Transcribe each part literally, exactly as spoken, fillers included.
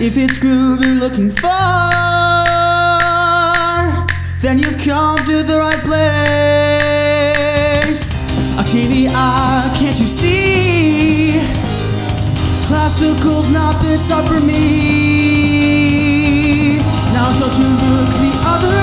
If it's groove you're looking for, then you've come to the right place. A T V R, can't you see? Classical's not fits up for me. Now don't you look the other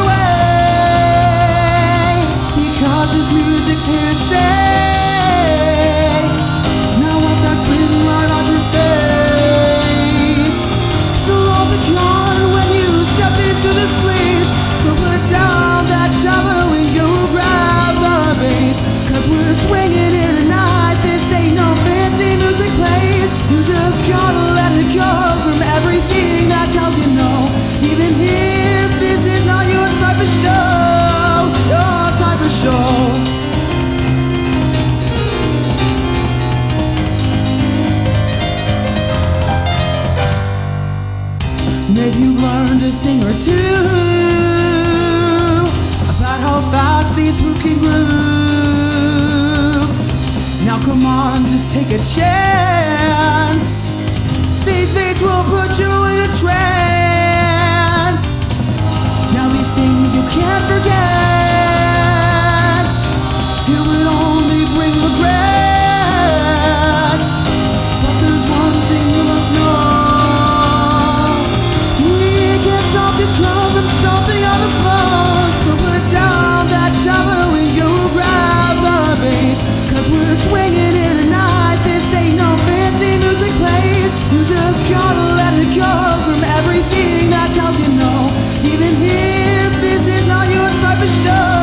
way, because this music's here to stay. Now wipe that grin right off your face. Fill all the con when you step into this place. So put down that shovel and go grab the bass, cause we're swinging in tonight. This ain't no fancy music place. You just gotta let it go from everything that tells you no. Even if this is not your type of show, your type of show. Maybe you learned a thing or two about how fast these moves can groove. Now come on, just take a chance. These beats will put you in a trance. Now these things you can't forget, it would only bring regret. But there's one thing you must know: this drum from stomping on the floor. So put down that shovel and go grab the bass, cause we're swinging in tonight. This ain't no fancy music place. You just gotta let it go from everything that tells you no. Even if this is not your type of show.